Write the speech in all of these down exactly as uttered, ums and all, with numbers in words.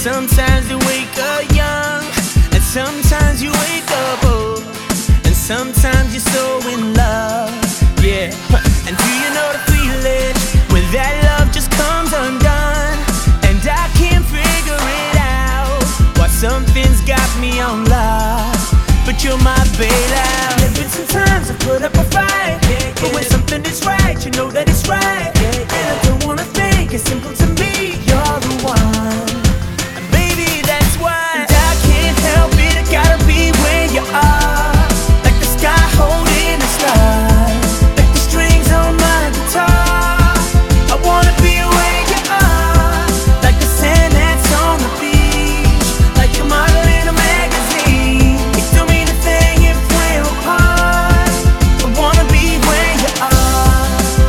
sometimes you wake up young, and sometimes you wake up old, and sometimes you're so in love, yeah. And do you know the feeling when that love just comes undone, and I can't figure it out why something's got me on lock, but you're my bailout. There's been some times I put up a fight, yeah, yeah. But when something is right, you know that it's right, yeah, yeah. And I don't wanna think, it's simple to me, you're the one. And baby, that's why, and I can't help it, I gotta be where you are, like the sky holding the stars, like the strings on my guitar. I wanna be where you are, like the sand that's on the beach, like a model in a magazine. It don't mean a thing if we're apart. I wanna be where you are,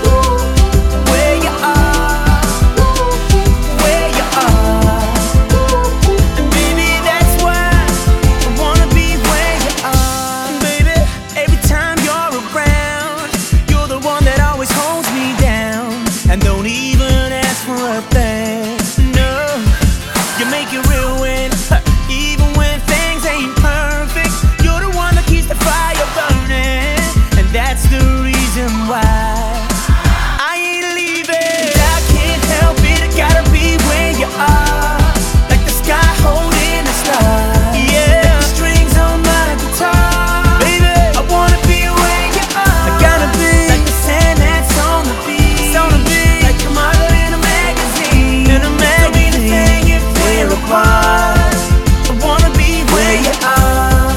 where you are, where you are. And baby, that's why I wanna be where you are. And baby, every time you're around, you're the one that always holds me down, and don't even ask for a thing. No, you make it real when, even when things ain't perfect, you're the one that keeps the fire burning, and that's the reason why I ain't leaving. And I can't help it, I gotta be where you are, like the sky holding the stars, yeah, like the strings on my guitar. Baby, I wanna be where you are, I gotta be like the sand that's on the beach, on the beach, like a model in a magazine, in a magazine. Don't mean a thing if we're apart. I wanna be where you are,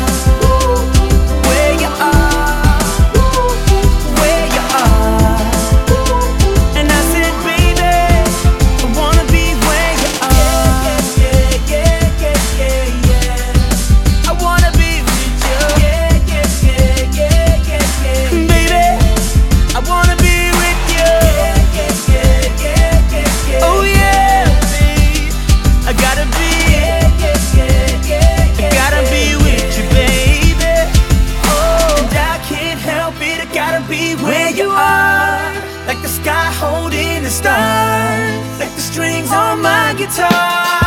where you are, where you are. And I said, baby, I wanna be where you are. Yeah, yeah, yeah, yeah, yeah. I wanna be with you. Yeah, yeah, yeah, yeah, yeah, yeah. Baby, I wanna be with you. Yeah, yeah, yeah, yeah, yeah, yeah. Oh yeah, babe, I gotta be. Yeah, yeah, yeah, yeah, yeah. I gotta be with you, baby. Oh, and I can't help it, I gotta be where you are, like the sky holding the stars, like the strings on my guitar.